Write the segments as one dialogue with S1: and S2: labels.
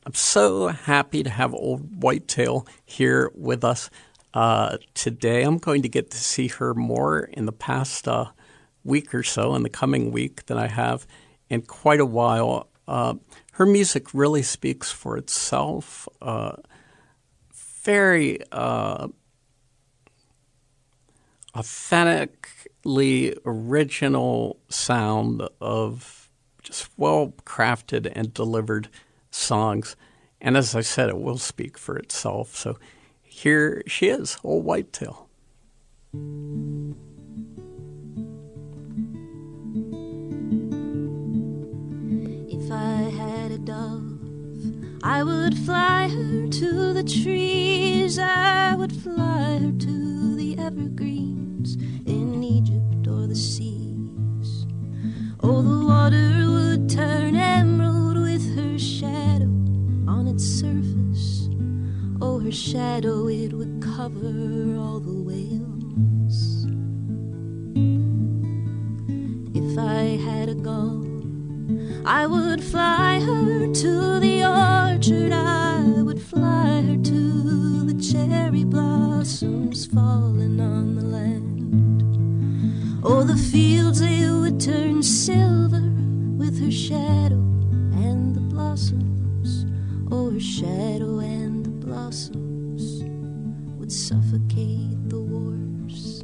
S1: I'm so happy to have Old Whitetail here with us today. I'm going to get to see her more in the past week or so, in the coming week, than I have in quite a while. Her music really speaks for itself. Very authentically original sound of just well-crafted and delivered songs. And as I said, it will speak for itself. So here she is, Old Whitetail.
S2: If I had a dove, I would fly her to the trees. I would fly her to the evergreens in Egypt or the seas. Oh, the water would turn emerald with her shadow on its surface. Oh, her shadow, it would cover all the whales. If I had a gull, I would fly her to the orchard. I would fly her to the cherry blossoms falling on the land. Oh, the fields, they would turn silver with her shadow and the blossoms. Oh, her shadow and the blossoms would suffocate the wars.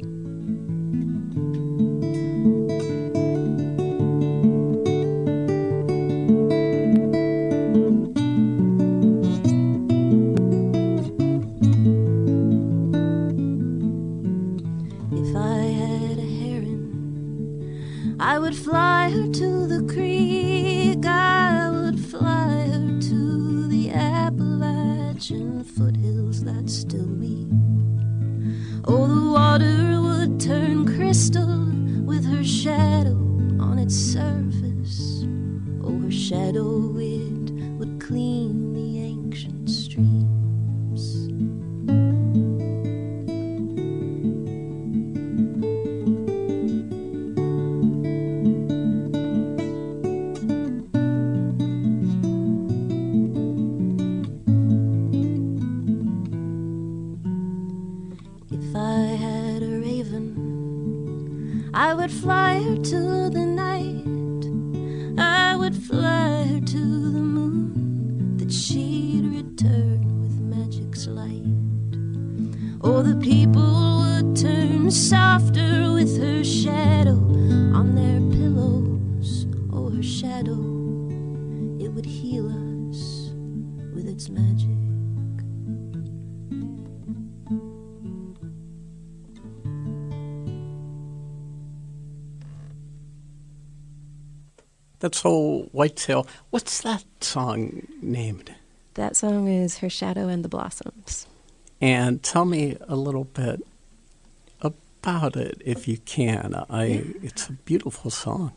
S2: I would fly her to the creek. I would fly her to the Appalachian foothills that still weep. Oh, the water would turn crystal with her shadow on its surface. Oh, her shadow, it would clean the ancient streams. I would fly her to the night. I would fly her to the moon, that she'd return with magic's light. Oh, the people would turn softer with her shadow on their pillows. Oh, her shadow, it would heal us with its magic.
S1: That's Old Whitetail. What's that song named?
S3: That song is Her Shadow and the Blossoms.
S1: And tell me a little bit about it, if you can. It's a beautiful song.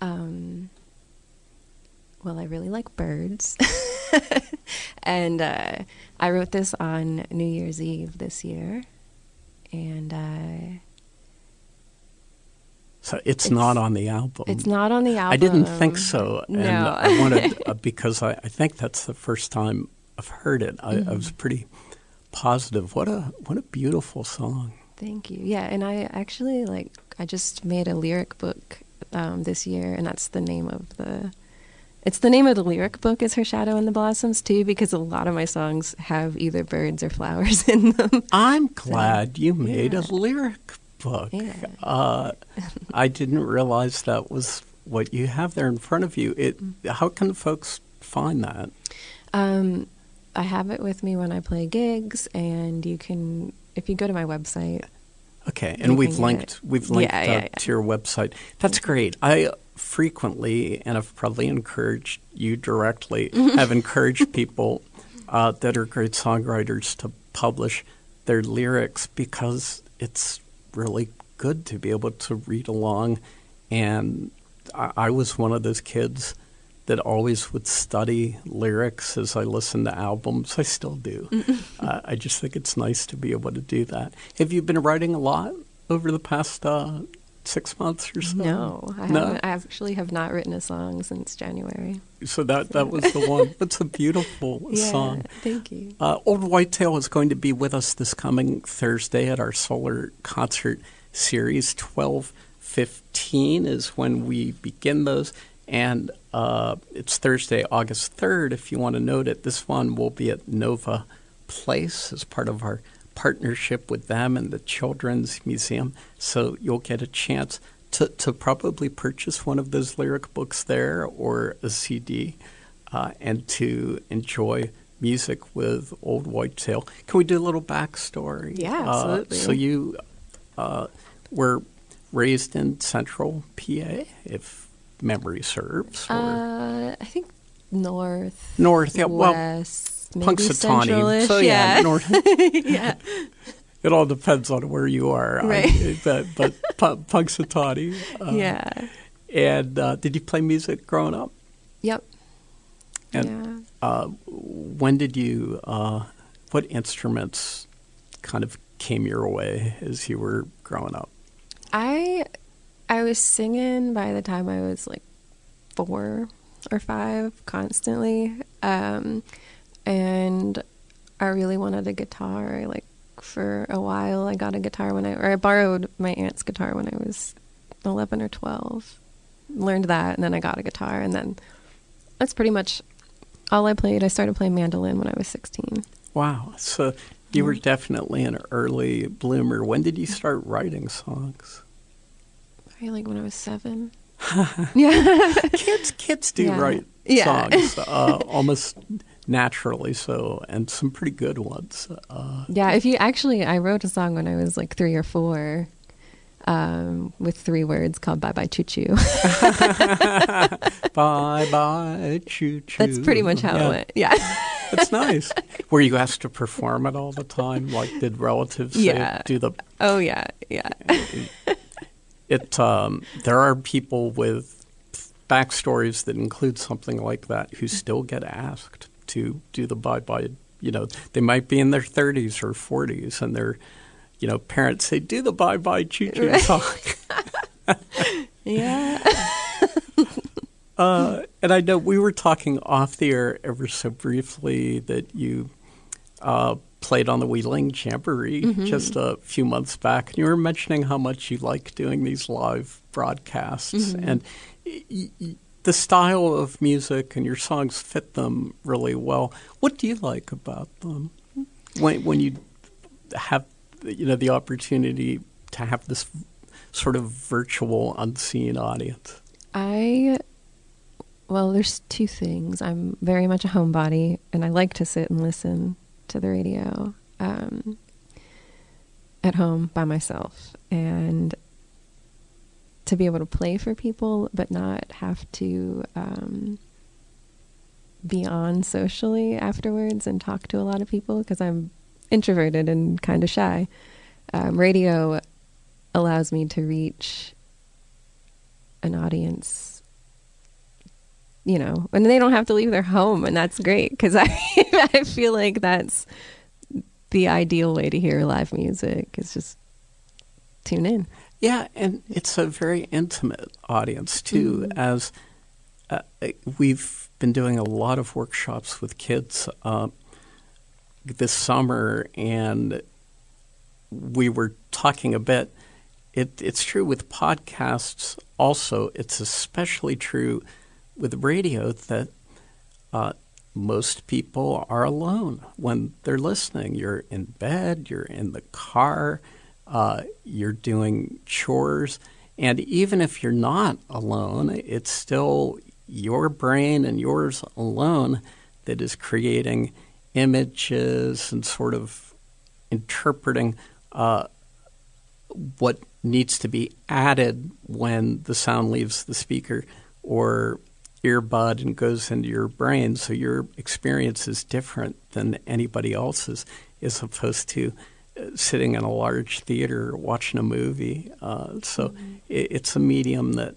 S3: Well, I really like birds. And I wrote this on New Year's Eve this year. And
S1: so it's not on the album.
S3: It's not on the album.
S1: I didn't think so.
S3: No.
S1: And I wanted, because I think that's the first time I've heard it. I was pretty positive. What a beautiful song.
S3: Thank you. Yeah, and I actually, I just made a lyric book this year, and that's the name of the... It's the name of the lyric book is Her Shadow and the Blossoms, too, because a lot of my songs have either birds or flowers in them.
S1: I'm glad you made a lyric book.
S3: Yeah.
S1: I didn't realize that was what you have there in front of you. How can folks find that?
S3: I have it with me when I play gigs, and you can, if you go to my website.
S1: Okay, and we've linked to your website. That's great. I frequently, and I've probably encouraged you directly, have encouraged people that are great songwriters to publish their lyrics, because it's really good to be able to read along. And I was one of those kids that always would study lyrics as I listened to albums. I still do. I just think it's nice to be able to do that. Have you been writing a lot over the past 6 months or so?
S3: No, I haven't. I actually have not written a song since January.
S1: So that was the one. That's a beautiful song.
S3: Thank you.
S1: Old Whitetail is going to be with us this coming Thursday at our Solar Concert Series. 12:15 is when we begin those. And it's Thursday, August 3rd, if you want to note it. This one will be at Nova Place as part of our partnership with them and the Children's Museum. So you'll get a chance to probably purchase one of those lyric books there or a CD and to enjoy music with Old Whitetail. Can we do a little backstory?
S3: Yeah, absolutely.
S1: So you were raised in Central PA, if memory serves?
S3: I think north.
S1: North, yeah.
S3: West,
S1: well,
S3: maybe
S1: Punxsutawney.
S3: So yeah,
S1: north.
S3: yeah.
S1: It all depends on where you are.
S3: Right.
S1: But Punxsutawney.
S3: Yeah.
S1: And did you play music growing up?
S3: Yep.
S1: And when did you, what instruments kind of came your way as you were growing up?
S3: I was singing by the time I was like 4 or 5 constantly. And I really wanted a guitar. For a while, I got a guitar I borrowed my aunt's guitar when I was 11 or 12. Learned that, and then I got a guitar, and then that's pretty much all I played. I started playing mandolin when I was 16.
S1: Wow. So you were definitely an early bloomer. When did you start writing songs?
S3: Probably when I was 7. Yeah.
S1: Kids do write songs almost naturally, so, and some pretty good ones.
S3: I wrote a song when I was 3 or 4 with 3 words called Bye Bye Choo Choo.
S1: Bye Bye Choo Choo.
S3: That's pretty much how it went. Yeah.
S1: That's nice. Were you asked to perform it all the time? Did relatives say, do the...
S3: Oh, yeah.
S1: There are people with backstories that include something like that who still get asked to do the bye-bye. They might be in their 30s or 40s, and their, parents say, do the bye-bye choo-choo song.
S3: Yeah.
S1: And I know we were talking off the air ever so briefly that you played on the Wheeling Jamboree just a few months back. And you were mentioning how much you like doing these live broadcasts. And the style of music and your songs fit them really well. What do you like about them when you have the opportunity to have this sort of virtual, unseen audience?
S3: Well, there's 2 things. I'm very much a homebody, and I like to sit and listen to the radio at home by myself. And to be able to play for people but not have to be on socially afterwards and talk to a lot of people because I'm introverted and kind of shy. Radio allows me to reach an audience, and they don't have to leave their home, and that's great because I feel like that's the ideal way to hear live music is just tune in.
S1: Yeah, and it's a very intimate audience, too, as we've been doing a lot of workshops with kids this summer, and we were talking a bit. It's true with podcasts also. It's especially true with radio that most people are alone when they're listening. You're in bed, you're in the car, you're doing chores, and even if you're not alone, it's still your brain and yours alone that is creating images and sort of interpreting what needs to be added when the sound leaves the speaker or earbud and goes into your brain. So your experience is different than anybody else's, as opposed to sitting in a large theater watching a movie. It's a medium that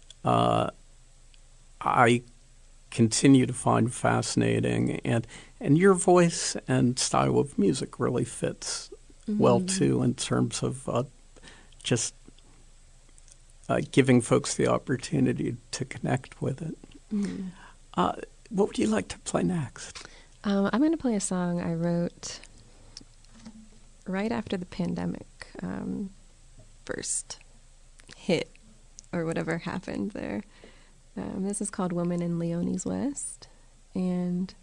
S1: I continue to find fascinating, and your voice and style of music really fits well too in terms of just giving folks the opportunity to connect with it. Mm-hmm. What would you like to play next?
S3: I'm going to play a song I wrote right after the pandemic first hit, or whatever happened there. This is called Woman in Leonie's West, and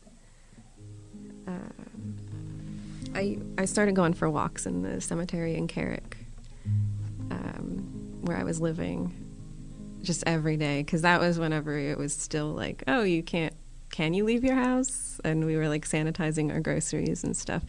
S3: I started going for walks in the cemetery in Carrick, where I was living, just every day, because that was whenever it was still like, oh, can you leave your house? And we were like sanitizing our groceries and stuff.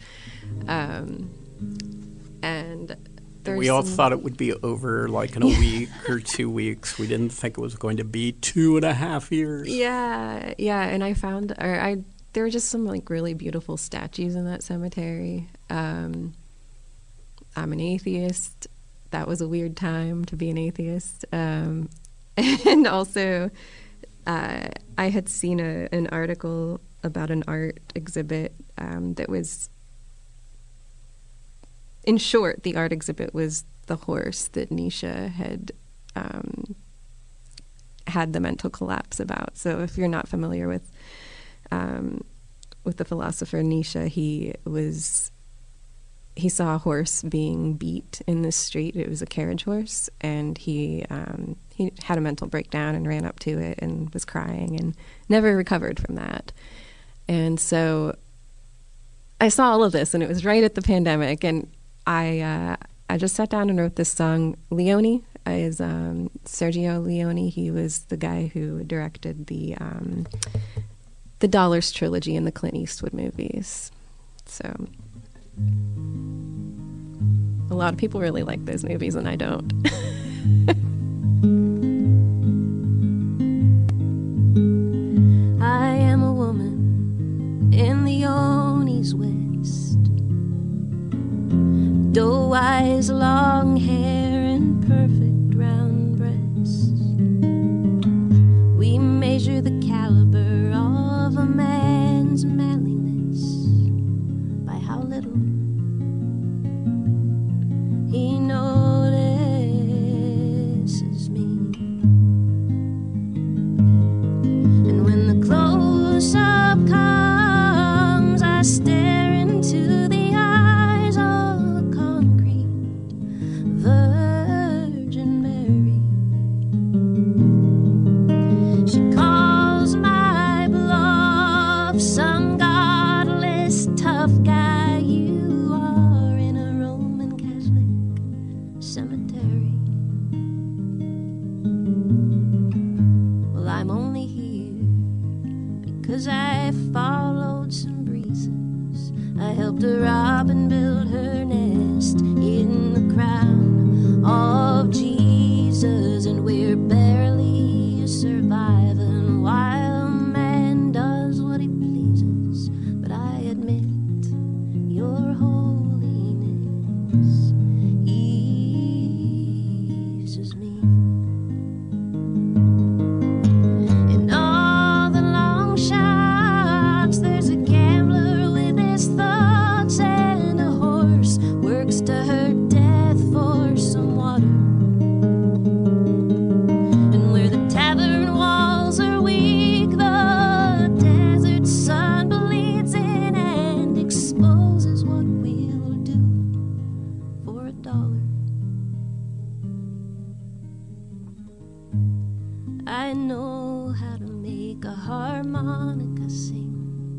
S3: And
S1: we all thought it would be over like in a week or 2 weeks. We didn't think it was going to be 2.5 years.
S3: Yeah. And I found, there were just some like really beautiful statues in that cemetery. I'm an atheist. That was a weird time to be an atheist. And also, I had seen an article about an art exhibit that was, in short, the art exhibit was the horse that Nietzsche had had the mental collapse about. So if you're not familiar with the philosopher Nietzsche, he saw a horse being beat in the street. It was a carriage horse, and he had a mental breakdown and ran up to it and was crying and never recovered from that. And so I saw all of this, and it was right at the pandemic, and I just sat down and wrote this song. Leone is Sergio Leone. He was the guy who directed the Dollars trilogy and the Clint Eastwood movies. So a lot of people really like those movies, and I don't.
S2: I am a woman in Leonie's West. Doe eyes, long hair, and perfect round breasts. We measure the caliber of a man's manliness by how little he notices me. And when the close-up comes, I stare into the eyes of a concrete Virgin Mary. She calls my bluff, some godless tough guy you are in a Roman Catholic cemetery. Well, I'm only here because I followed some breezes. I helped a robin build her nest in the crown of Jesus, and we're barely surviving while a man does what he pleases. But I admit your holiness eases me. In all the long shots, there's a gambler with his thoughts, and a horse works to her death for some water. And where the tavern walls are weak, the desert sun bleeds in and exposes what we'll do for $1. I know how to make a harmonica sing,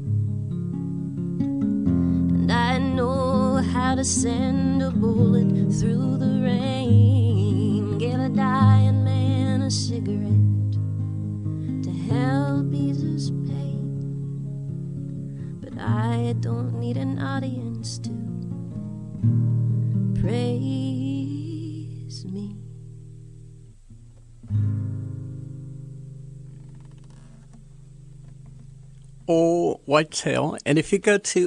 S2: and I know how to send a bullet through the rain, give a dying man a cigarette to help ease his pain. But I don't need an audience to praise me.
S1: Oh, Whitetail. And if you go to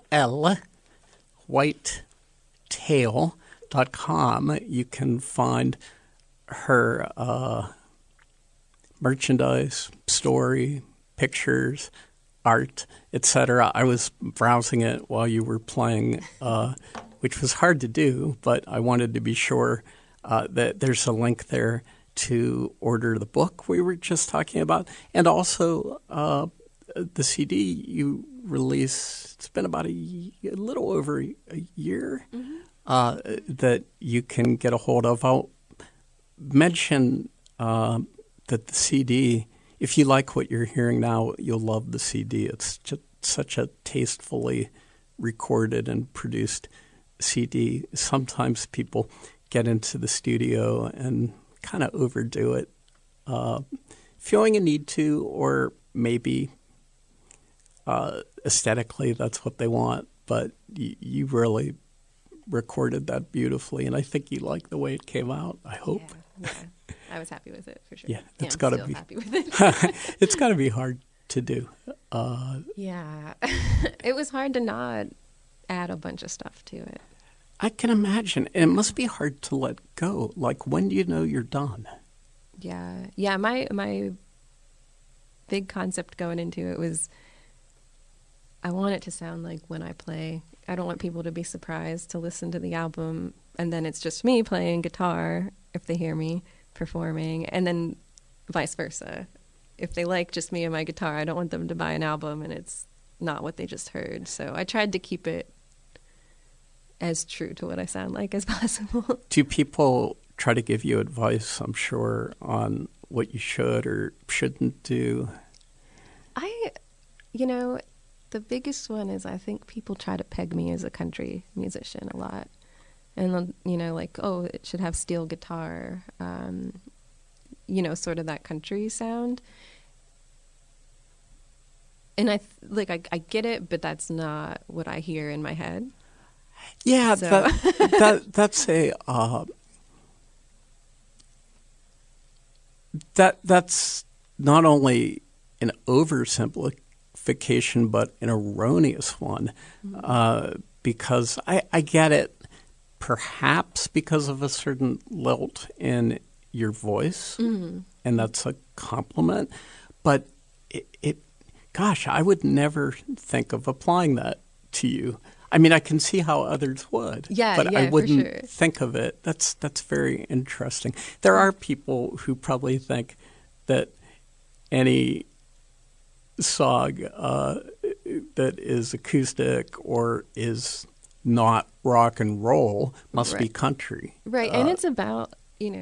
S1: whitetail.com, you can find her merchandise, story, pictures, art, etc. I was browsing it while you were playing, which was hard to do, but I wanted to be sure that there's a link there to order the book we were just talking about, and also the CD you released. It's been about a little over a year that you can get a hold of. I'll mention that the CD, if you like what you're hearing now, you'll love the CD. It's just such a tastefully recorded and produced CD. Sometimes people get into the studio and kind of overdo it, feeling a need to, or maybe aesthetically that's what they want. But you really recorded that beautifully, and I think you like the way it came out. I hope.
S3: Yeah. I was happy with it for sure.
S1: Yeah, it's got to be
S3: happy with it.
S1: It's got to be hard to do.
S3: Yeah, it was hard to not add a bunch of stuff to it.
S1: I can imagine. And it must be hard to let go. Like, when do you know you're done?
S3: Yeah. My big concept going into it was I want it to sound like when I play. I don't want people to be surprised to listen to the album and then it's just me playing guitar if they hear me performing, and then vice versa. If they like just me and my guitar, I don't want them to buy an album and it's not what they just heard. So I tried to keep it as true to what I sound like as possible.
S1: Do people try to give you advice, I'm sure, on what you should or shouldn't do?
S3: The biggest one is I think people try to peg me as a country musician a lot. And, like, oh, it should have steel guitar, sort of that country sound. And I get it, but that's not what I hear in my head.
S1: Yeah,
S3: so.
S1: that's that's not only an oversimplification, but an erroneous one, because I get it, perhaps because of a certain lilt in your voice, and that's a compliment, but gosh, I would never think of applying that to you. I mean, I can see how others would, but I wouldn't think of it. That's very interesting. There are people who probably think that any song that is acoustic or is not rock and roll must be country.
S3: Right, and it's about,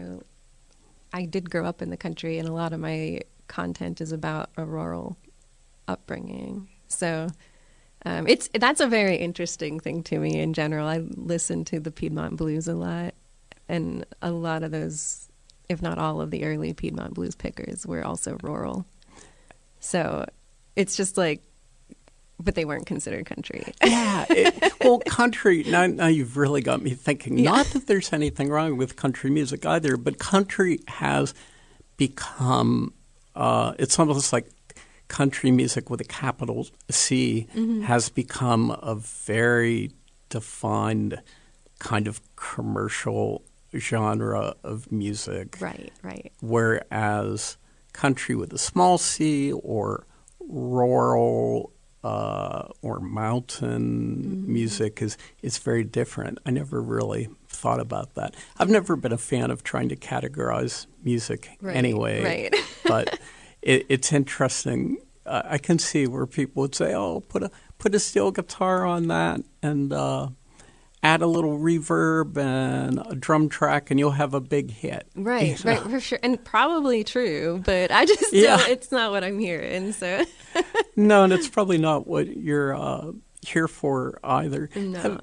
S3: I did grow up in the country, and a lot of my content is about a rural upbringing. So that's a very interesting thing to me in general. I listen to the Piedmont blues a lot, and a lot of those, if not all of the early Piedmont blues pickers were also rural. So it's just like, but they weren't considered country.
S1: Yeah. Country, now you've really got me thinking. Yeah. Not that there's anything wrong with country music either, but country has become, it's almost like country music with a capital C has become a very defined kind of commercial genre of music.
S3: Right.
S1: Whereas country with a small c or rural or mountain music is very different. I never really thought about that. I've never been a fan of trying to categorize music anyway.
S3: Right.
S1: But it's interesting. I can see where people would say, "Oh, put a steel guitar on that and add a little reverb and a drum track, and you'll have a big hit."
S3: Right, for sure, and probably true. But I just it's not what I'm hearing. So
S1: no, and it's probably not what you're here for either.
S3: No.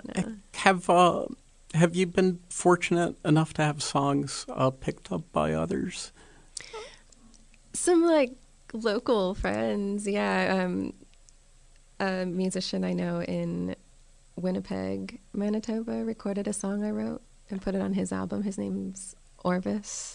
S1: Have you been fortunate enough to have songs picked up by others?
S3: Some local friends, a musician I know in Winnipeg, Manitoba, recorded a song I wrote and put it on his album. His name's Orvis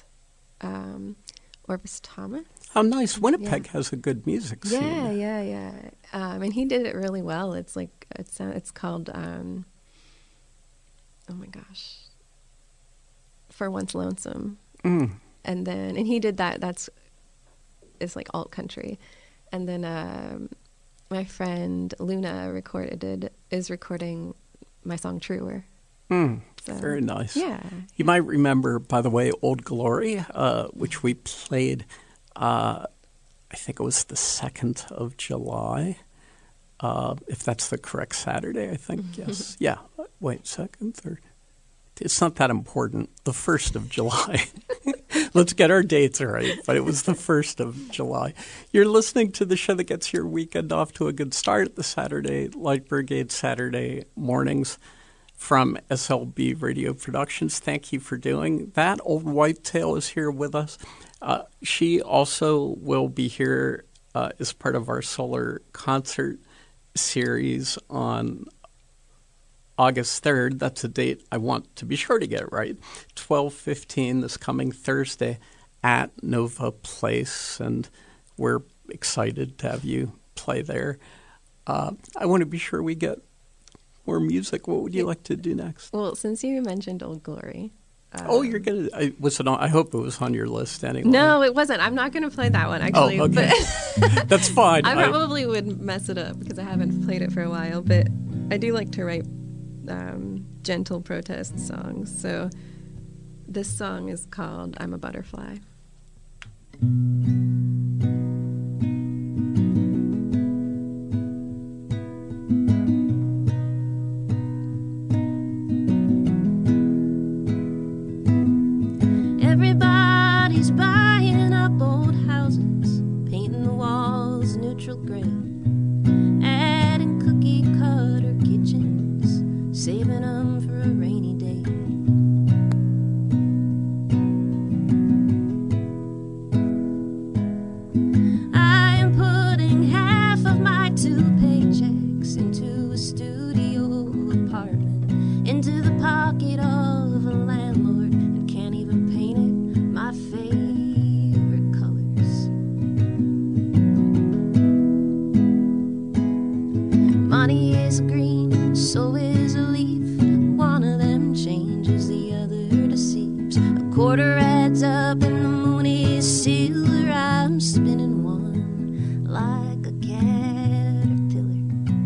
S3: Thomas.
S1: Oh, nice. Winnipeg has a good music scene.
S3: Yeah. And he did it really well. It's called, oh my gosh, For Once Lonesome. And he did that. It's like alt country. And then my friend Luna is recording my song Truer.
S1: Very nice.
S3: Yeah.
S1: You might remember, by the way, Old Glory, which we played, I think it was the 2nd of July, if that's the correct Saturday, I think, yes. Yeah. Wait, 2nd, 3rd. It's not that important. The 1st of July. Let's get our dates right. But it was the 1st of July. You're listening to the show that gets your weekend off to a good start, the Saturday Light Brigade Saturday mornings from SLB Radio Productions. Thank you for doing that. Old Whitetail is here with us. She also will be here as part of our solar concert series on August 3rd. That's a date I want to be sure to get right. 12:15 this coming Thursday at Nova Place, and we're excited to have you play there. I want to be sure we get more music. What would you like to do next?
S3: Well, since you mentioned Old Glory.
S1: You're going to... Was it on? I hope it was on your list anyway.
S3: No, it wasn't. I'm not going to play that one, actually.
S1: Oh, okay.
S3: But
S1: that's fine.
S3: I probably would mess it up because I haven't played it for a while, but I do like to write gentle protest songs. So this song is called I'm a Butterfly.
S2: Everybody's buying up old houses, painting the walls neutral gray, adding cookie cutter kitchens, saving them for a rainy day. I am putting half of my 2 paychecks into a studio apartment, into the pocket of a landlord, and can't even paint it my favorite colors. Money is green, so is a leaf. One of them changes, the other deceives. A quarter adds up and the moon is silver. I'm spinning one like a caterpillar.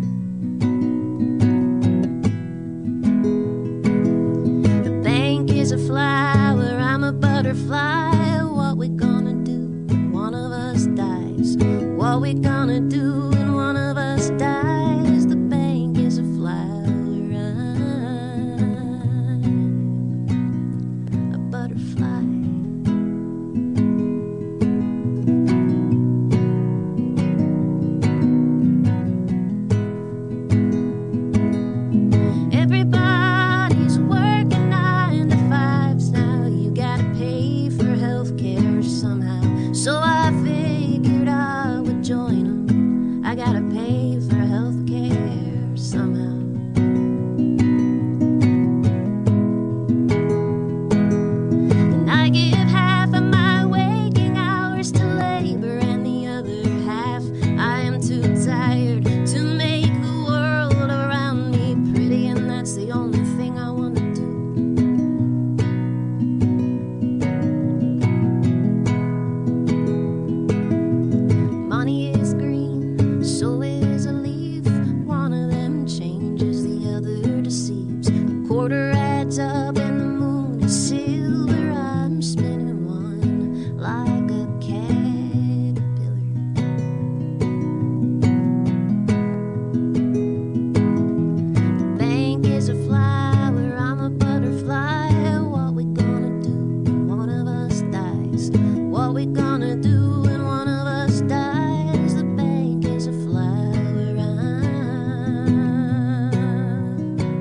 S2: The bank is a flower, I'm a butterfly. What we gonna do when one of us dies? What we gonna do when one of us dies? The bank is a flower, I'm a butterfly. Everybody's working 9 to 5s now. You gotta pay for healthcare somehow. So I figured I would join them. I gotta pay for healthcare somehow. And I give half of my waking hours to labor, and the other half I am too tired to make the world around me pretty, and that's the only thing I want to do. Money is green, so is a leaf. One of them changes, the other deceives. A quarter adds up and the moon is silver. I'm spinning one like a caterpillar. The bank is a flower, I'm a butterfly. What we gonna do when one of us dies? What we gonna do when one of us dies? The bank is a flower, I'm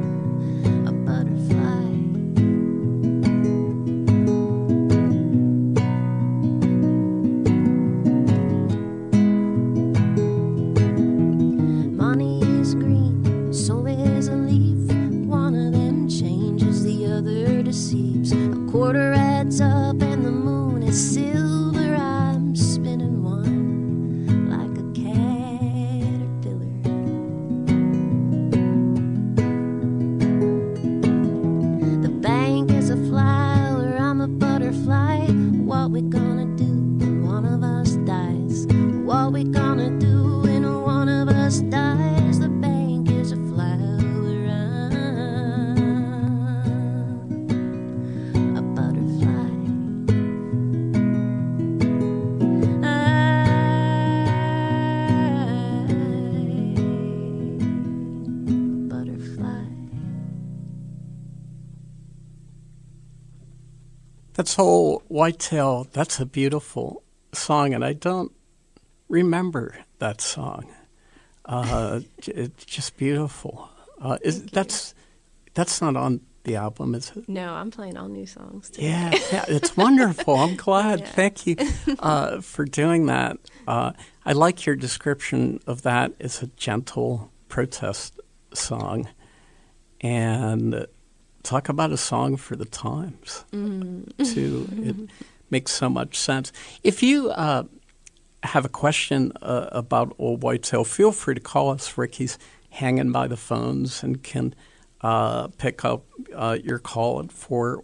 S1: That's whole Whitetail. That's a beautiful song, and I don't remember that song. It's just beautiful. That's not on the album, is it?
S3: No, I'm playing all new songs today.
S1: Yeah, it's wonderful. I'm glad.
S3: Yeah.
S1: Thank you for doing that. I like your description of that as a gentle protest song. And talk about a song for the times, too. It makes so much sense. If you have a question about Old Whitetail, feel free to call us. Ricky's hanging by the phones and can pick up your call at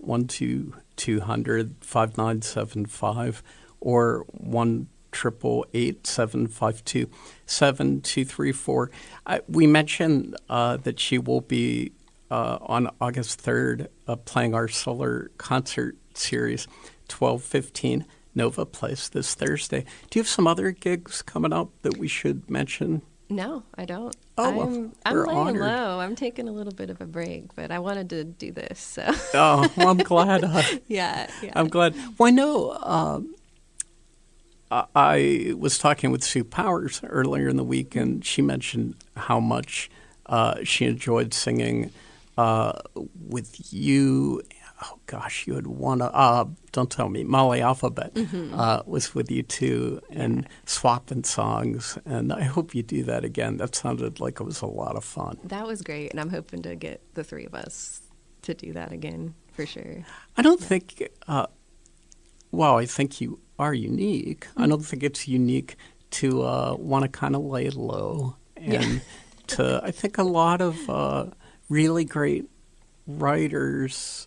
S1: 412-200-5975 or 1-888-752-7234. We mentioned that she will be on August 3rd playing our solar concert series, 12:15 Nova Place this Thursday. Do you have some other gigs coming up that we should mention?
S3: No, I don't.
S1: Oh,
S3: I'm
S1: we're
S3: laying
S1: honored.
S3: low. I'm taking a little bit of a break, but I wanted to do this. So
S1: Oh, well, I'm glad.
S3: yeah.
S1: I'm glad. Well, I know I was talking with Sue Powers earlier in the week, and she mentioned how much she enjoyed singing with you. Oh, gosh, you had one. Don't tell me. Molly Alphabet was with you, too, and swapping songs. And I hope you do that again. That sounded like it was a lot of fun.
S3: That was great, and I'm hoping to get the three of us to do that again for sure.
S1: I don't think, I think you are unique. I don't think it's unique to want to kind of lay low. And I think a lot of really great writers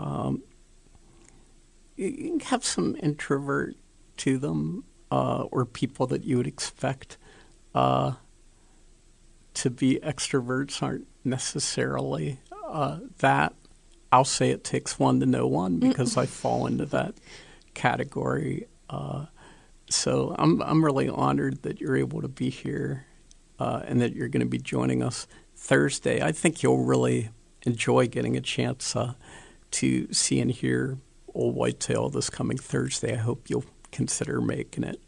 S1: have some introvert to them, or people that you would expect to be extroverts aren't necessarily that. I'll say it takes one to know one because I fall into that category. So I'm really honored that you're able to be here and that you're going to be joining us Thursday. I think you'll really enjoy getting a chance to see and hear Old Whitetail this coming Thursday. I hope you'll consider making it.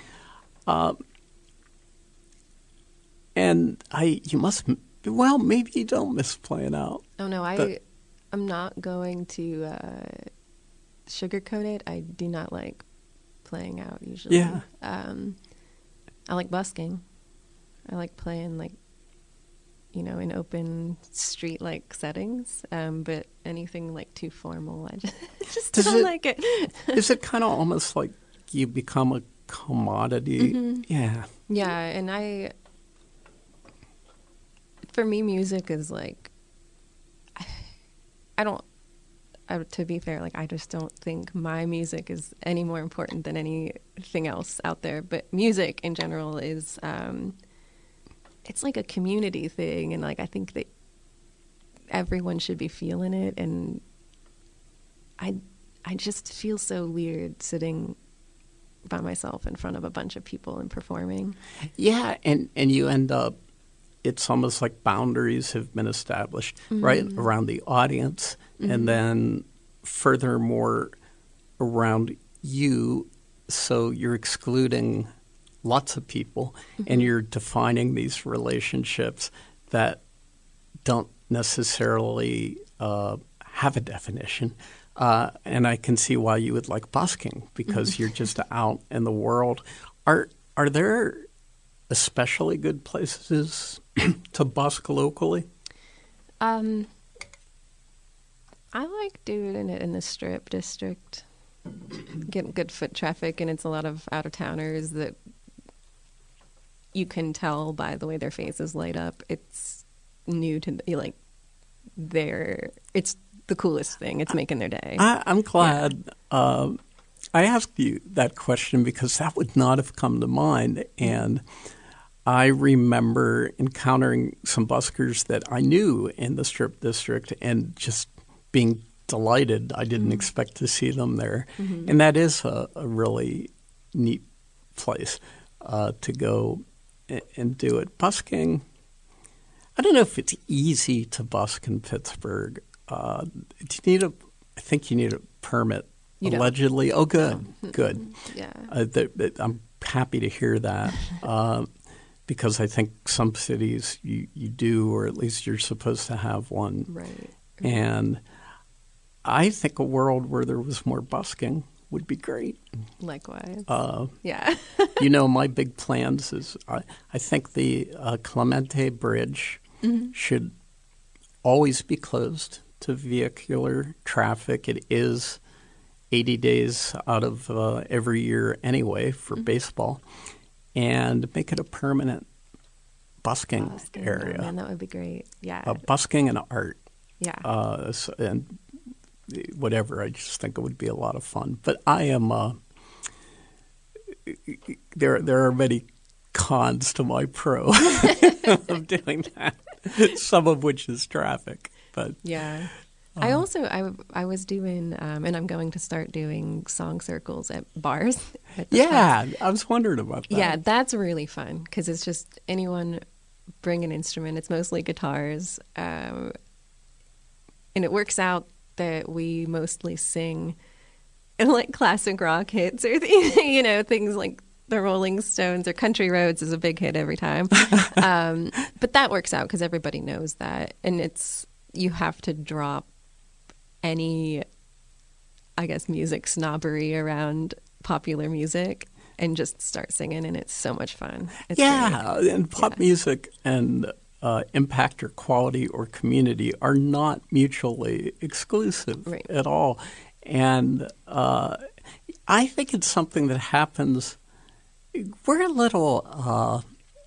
S1: And maybe you don't miss playing out.
S3: Oh no, I'm not going to sugarcoat it. I do not like playing out usually.
S1: Yeah.
S3: I like busking. I like playing in open street-like settings, but anything too formal, I just don't like it.
S1: Is it kind of almost like you become a commodity?
S3: Mm-hmm.
S1: Yeah.
S3: Yeah, and for me, music is to be fair, I just don't think my music is any more important than anything else out there. But music in general is, it's like a community thing. And I think that everyone should be feeling it. And I just feel so weird sitting by myself in front of a bunch of people and performing.
S1: Yeah. And you end up, it's almost like boundaries have been established, right, around the audience, and then furthermore around you. So you're excluding lots of people, and you're defining these relationships that don't necessarily have a definition. And I can see why you would like busking, because you're just out in the world. Are there especially good places to busk locally?
S3: I like doing it in the Strip district. Getting good foot traffic, and it's a lot of out-of-towners that you can tell by the way their faces light up. It's new to it's the coolest thing. It's making their day.
S1: I'm glad I asked you that question, because that would not have come to mind. And I remember encountering some buskers that I knew in the Strip district and just being delighted. I didn't expect to see them there. And that is a really neat place to go and do it. Busking, I don't know if it's easy to busk in Pittsburgh. I think you need a permit Allegedly. Oh, good, good.
S3: Yeah.
S1: I'm happy to hear that because I think some cities you do, or at least you're supposed to have one.
S3: Right.
S1: And I think a world where there was more busking would be great.
S3: Likewise.
S1: Yeah. My big plans is I think the Clemente Bridge should always be closed to vehicular traffic. It is 80 days out of every year anyway for baseball, and make it a permanent busking area.
S3: Oh, man, that would be great. Yeah.
S1: Busking and art.
S3: Yeah.
S1: And whatever. I just think it would be a lot of fun. But I am there are many cons to my pro of doing that, some of which is traffic. But
S3: yeah. I was doing, and I'm going to start doing song circles at bars.
S1: I was wondering about that.
S3: Yeah, that's really fun because it's just anyone bring an instrument. It's mostly guitars. And it works out that we mostly sing like classic rock hits or, things like the Rolling Stones or Country Roads is a big hit every time. But that works out because everybody knows that. And you have to drop any, I guess, music snobbery around popular music and just start singing, and it's so much fun. It's
S1: great. And pop music and impact or quality or community are not mutually exclusive at all. And I think it's something that happens. We're a little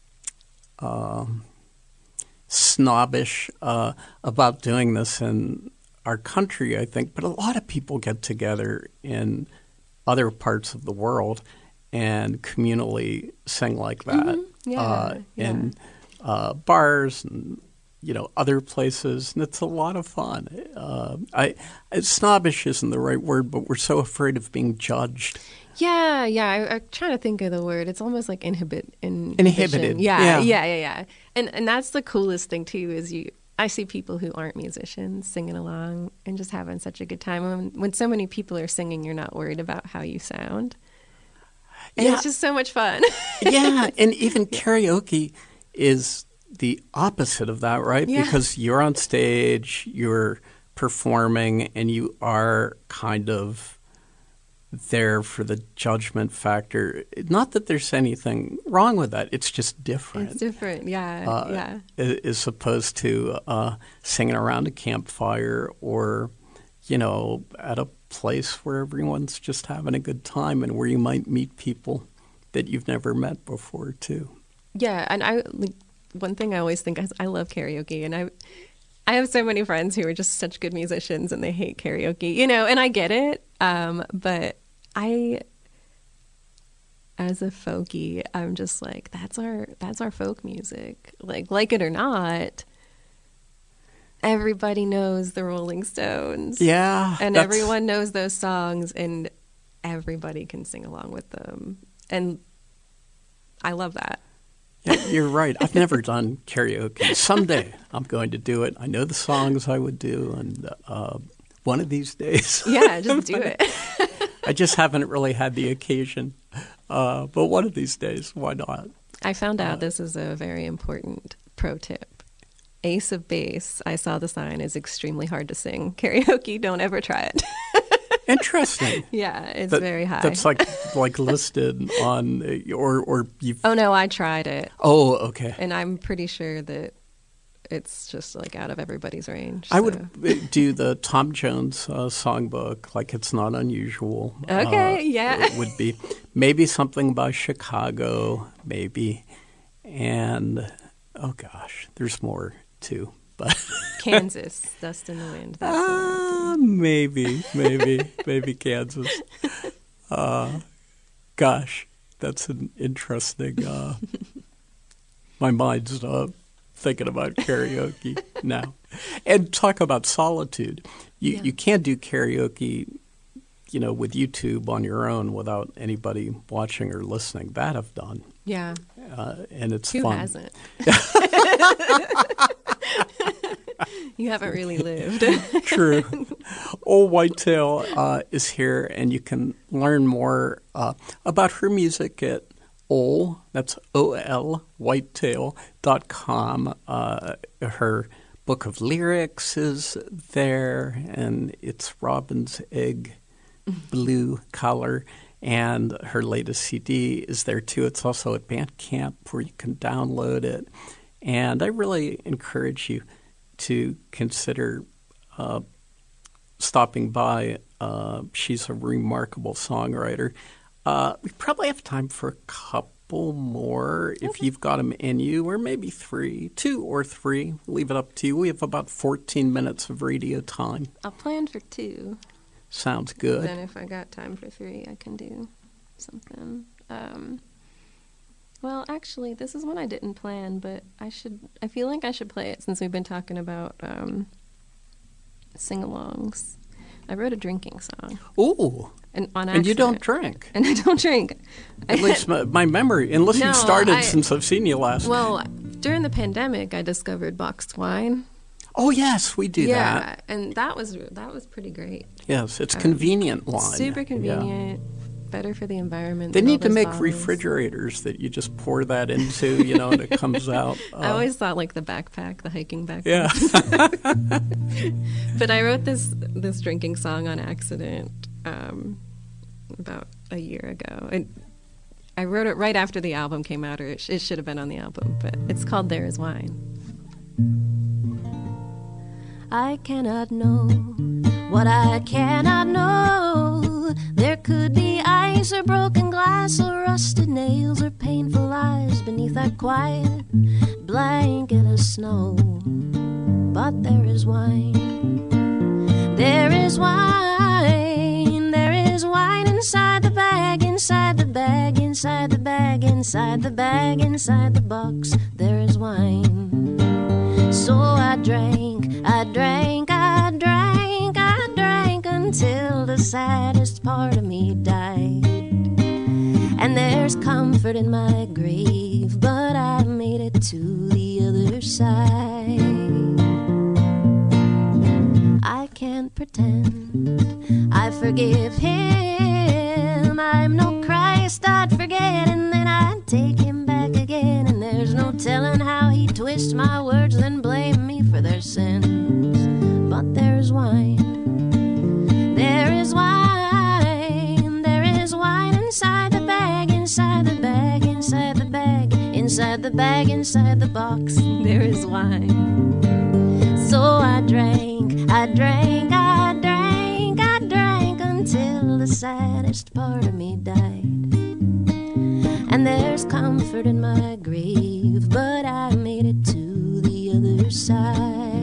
S1: snobbish about doing this in our country, I think, but a lot of people get together in other parts of the world and communally sing like that in bars and other places, and it's a lot of fun. Snobbish isn't the right word, but we're so afraid of being judged.
S3: I'm trying to think of the word. It's almost like inhibited. Yeah. And that's the coolest thing too. Is I see people who aren't musicians singing along and just having such a good time. When so many people are singing, you're not worried about how you sound. And it's just so much fun.
S1: And even karaoke is the opposite of that, right? Yeah. Because you're on stage, you're performing, and you are kind of there for the judgment factor. Not that there's anything wrong with that. It's just different.
S3: It's different, yeah.
S1: As opposed to singing around a campfire or, at a place where everyone's just having a good time and where you might meet people that you've never met before, too.
S3: Yeah, and one thing I always think is I love karaoke, and I have so many friends who are just such good musicians and they hate karaoke, and I get it. But as a folkie, I'm just like, that's our folk music. Like it or not, everybody knows the Rolling Stones.
S1: Yeah.
S3: And everyone knows those songs and everybody can sing along with them. And I love that.
S1: Yeah, you're right. I've never done karaoke. Someday I'm going to do it. I know the songs I would do, and one of these days.
S3: Yeah, just do it.
S1: I just haven't really had the occasion. But one of these days, why not?
S3: I found out this is a very important pro tip. Ace of Base, I saw the sign, is extremely hard to sing. Karaoke, don't ever try it.
S1: Interesting.
S3: Yeah, it's very high.
S1: That's like listed on, or you've...
S3: Oh, no, I tried it.
S1: Oh, okay.
S3: And I'm pretty sure that it's just out of everybody's range.
S1: I would do the Tom Jones songbook, like It's Not Unusual.
S3: Okay, yeah.
S1: It would be maybe something by Chicago, maybe. And, oh gosh, there's more too. But
S3: Kansas, Dust in the Wind. That's
S1: maybe Kansas. Gosh, that's an interesting. My mind's thinking about karaoke now, and talk about solitude. You can't do karaoke, with YouTube on your own without anybody watching or listening. That I've done.
S3: Yeah,
S1: and it's
S3: Who
S1: fun.
S3: hasn't? You haven't really lived.
S1: True. Old Whitetail is here, and you can learn more about her music at Ol, that's O-L, whitetail.com. Her book of lyrics is there, and it's Robin's Egg blue color. And her latest CD is there, too. It's also at Bandcamp where you can download it. And I really encourage you to consider stopping by. She's a remarkable songwriter. We probably have time for a couple more if you've got them in you, or maybe 3, 2 or 3. Leave it up to you. We have about 14 minutes of radio time.
S3: I'll plan for 2.
S1: Sounds good.
S3: Then if I got time for 3, I can do something. Well, actually, this is one I didn't plan, but I feel like I should play it since we've been talking about sing-alongs. I wrote a drinking song.
S1: Ooh.
S3: On accident.
S1: And you don't drink.
S3: And I don't drink.
S1: At least my memory, unless you've started since I've seen you last.
S3: Well, during the pandemic, I discovered boxed wine.
S1: Oh, yes, we do that.
S3: Yeah, and that was pretty great.
S1: Yes, it's convenient wine.
S3: Super convenient, better for the environment.
S1: They need to make refrigerators that you just pour that into, and it comes out.
S3: I always thought like the backpack, the hiking backpack.
S1: Yeah.
S3: But I wrote this drinking song on accident about a year ago. I wrote it right after the album came out, or it should have been on the album, but it's called There Is Wine. I cannot know what I cannot know. There could be ice or broken glass or rusted nails or painful lies beneath that quiet blanket of snow. But there is wine. There is wine. There is wine inside the bag, inside the bag, inside the bag, inside the bag, inside the box. There is wine. So I drank, I drank, I drank, I drank until the saddest part of me died. And there's comfort in my grave, but I made it to the other side. I can't pretend I forgive him. I'm no Christ I'd forget, and then I'd take him back again. And there's no telling how he'd twist my words, then blame me for their sins. But there's wine. There is wine. There is wine inside the bag, inside the bag, inside the bag, inside the bag, inside the box. There is wine. So I drank, I drank, I drank, I drank until the saddest part of me died. And there's comfort in my grave, but I made it to the other side.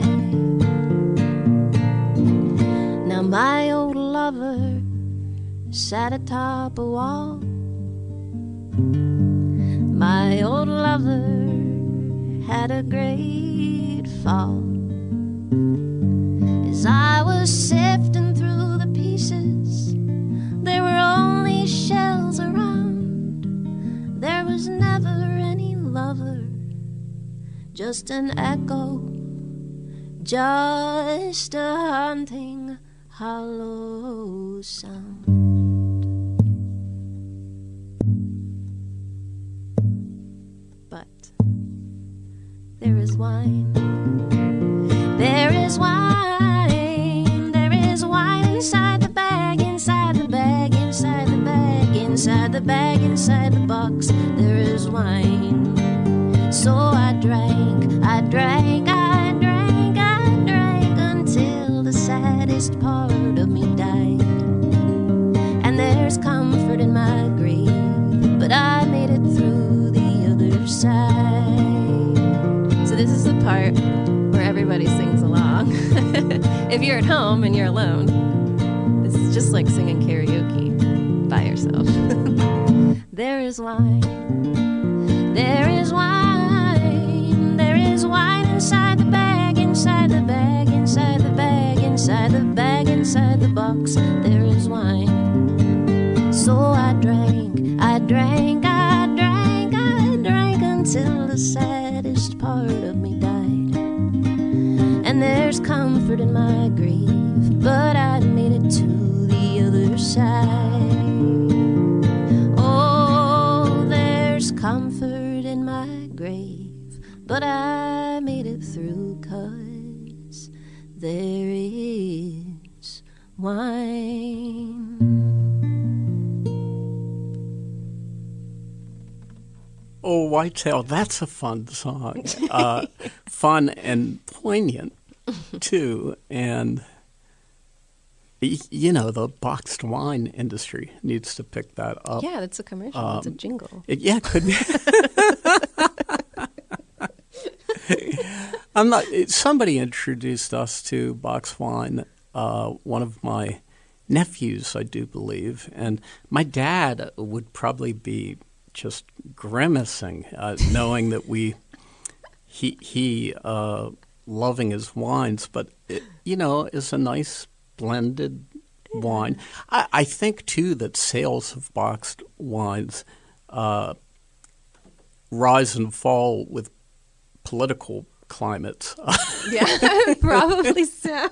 S3: Now my old lover sat atop a wall. My old lover had a great fall. As I was sifting through the pieces, there were only shells around. There was never any lover, just an echo, just a haunting, hollow sound. But there is wine. There is wine. There is wine inside the bag, inside the bag, inside the bag, inside the bag, inside the box. There is wine. So I drank, I drank, I drank, I drank until the saddest part of me died. And there's comfort in my grave, but I made it through the other side. So this is the part where everybody sings along. If you're at home and you're alone, this is just like singing karaoke by yourself. There is wine. There is wine. There is wine inside the bag, inside the bag, inside the bag, inside the bag, inside the box. There is wine. So I drank, I drank, I drank, I drank until the saddest part of me died. And there's comfort in my grief,
S2: but I made it to the other side. Oh, there's comfort in my grave, but I made it through 'cause there is wine.
S1: Oh, Whitetail, that's a fun song. Fun and poignant, too. And, you know, the boxed wine industry needs to pick that up.
S3: Yeah, that's a commercial. It's a jingle.
S1: It could be. Somebody introduced us to boxed wine, one of my nephews, I do believe. And my dad would probably be just grimacing, knowing that he loving his wines, but it, you know, is a nice blended wine. I think too that sales of boxed wines rise and fall with political climates.
S3: Yeah, probably so.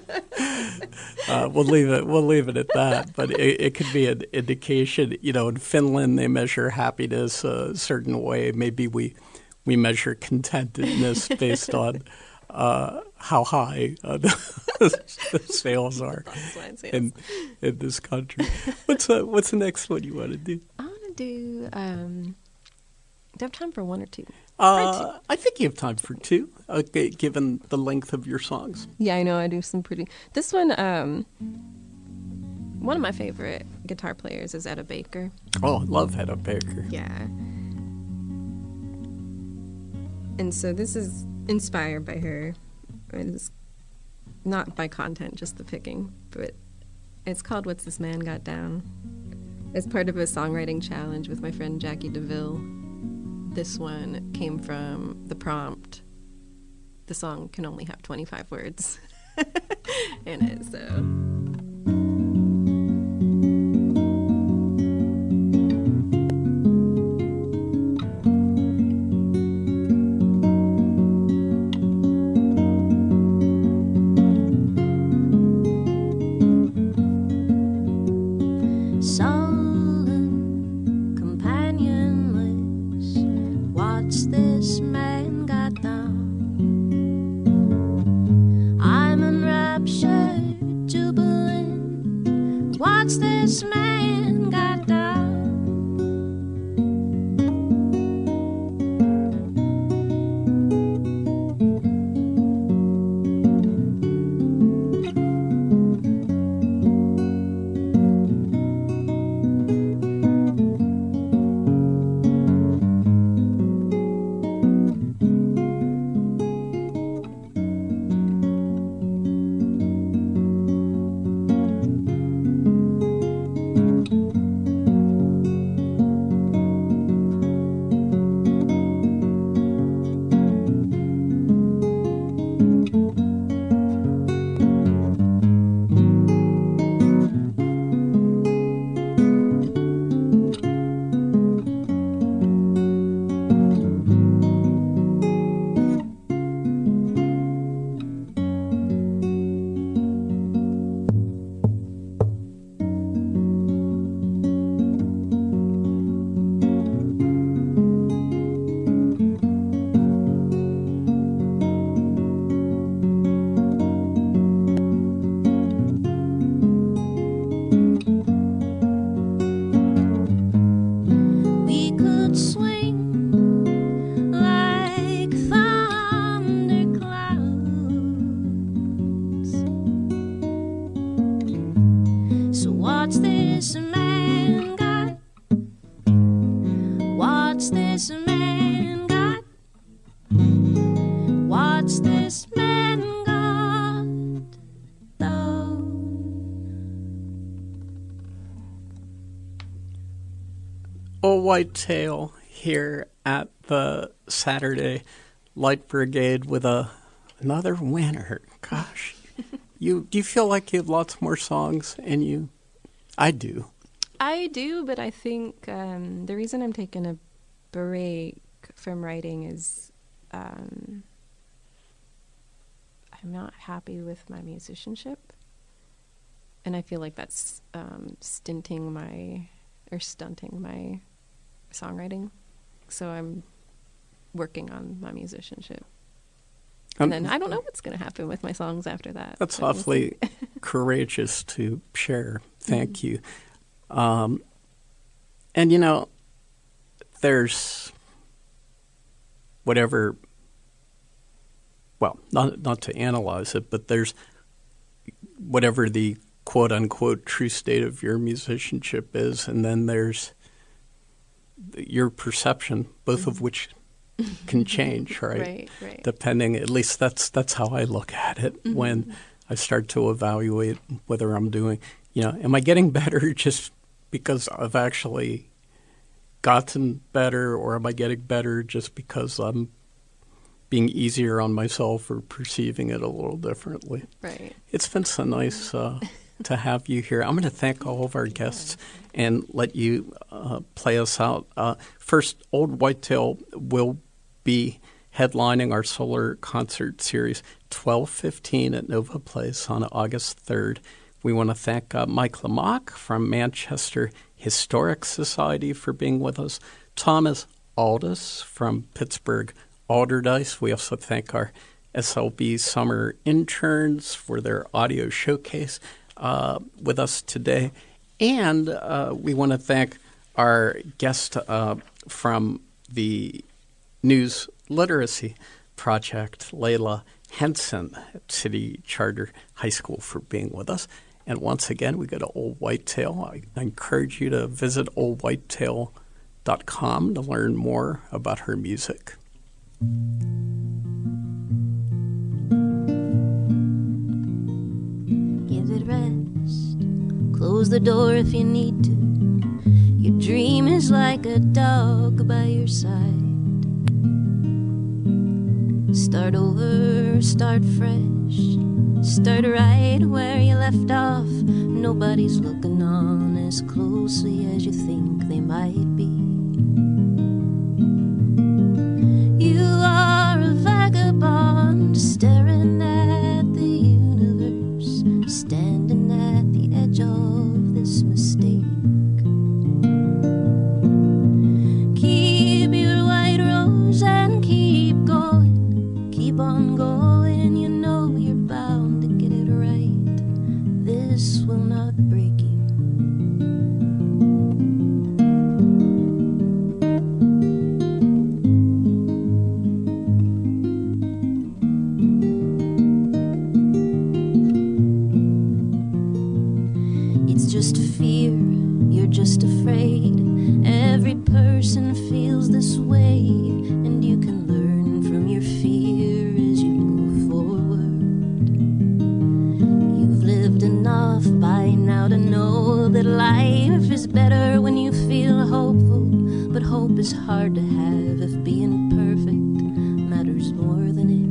S1: We'll leave it at that. But it could be an indication. You know, in Finland they measure happiness a certain way. Maybe we measure contentedness based on how high the sales are in this country. What's the next one you want to do?
S3: I want to do. Do I have time for one or two?
S1: I think you have time for two, given the length of your songs.
S3: Yeah, I know. I do some pretty. This one, one of my favorite guitar players is Etta Baker.
S1: Oh, I love Etta Baker.
S3: Yeah. And so this is inspired by her. It's not by content, just the picking, but it's called What's This Man Got Down. It's part of a songwriting challenge with my friend Jackie DeVille. This one came from the prompt. The song can only have 25 words in it, so...
S1: Whitetail here at the Saturday Light Brigade with another winner. Gosh, do you feel like you have lots more songs in you? I do.
S3: I do, but I think the reason I'm taking a break from writing is I'm not happy with my musicianship. and I feel like that's stunting my songwriting. So I'm working on my musicianship. And then I don't know what's going to happen with my songs after that.
S1: That's awfully courageous to share. Thank you. And, you know, there's whatever, well, not to analyze it, but there's whatever the quote-unquote true state of your musicianship is, and then there's your perception, both of which can change, right?
S3: Right.
S1: Depending, at least that's how I look at it when I start to evaluate whether I'm doing, you know, am I getting better just because I've actually gotten better, or am I getting better just because I'm being easier on myself or perceiving it a little differently?
S3: Right.
S1: It's been so nice to have you here. I'm going to thank all of our guests and let you play us out. First, Old Whitetail will be headlining our solar concert series, 12:15 at Nova Place on August 3rd. We want to thank Mike Lamach from Manchester Historic Society for being with us, Thomas Aldis from Pittsburgh Alderdice. We also thank our SLB summer interns for their audio showcase with us today. And we want to thank our guest from the News Literacy Project, Layla Henson at City Charter High School, for being with us. And once again, we go to Old Whitetail. I encourage you to visit oldwhitetail.com to learn more about her music.
S2: Give it rest. Close the door if you need to. Your dream is like a dog by your side. Start over, start fresh. Start right where you left off. Nobody's looking on as closely as you think they might be. You are a vagabond staring at the universe, standing at the edge of this mistake. Keep your white rose and keep going, keep on going. You know you're bound to get it right. This will not break you. It's just a fear, you're just afraid. Every person feels this way, and you can learn from your fear as you move forward. You've lived enough by now to know that life is better when you feel hopeful, but hope is hard to have if being perfect matters more than it.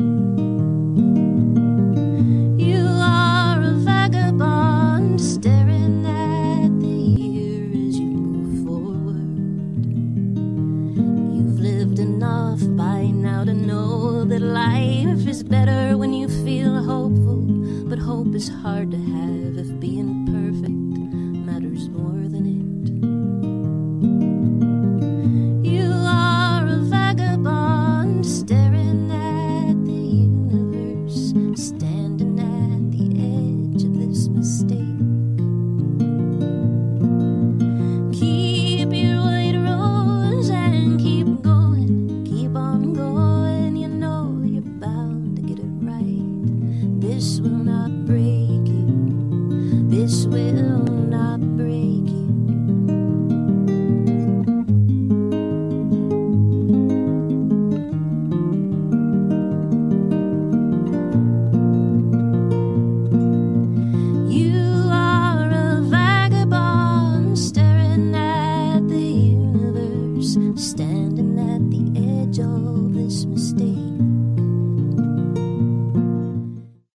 S2: You are a vagabond staring at the year as you move forward. You've lived enough by now to know that life is better when you feel hopeful, but hope is hard to have if being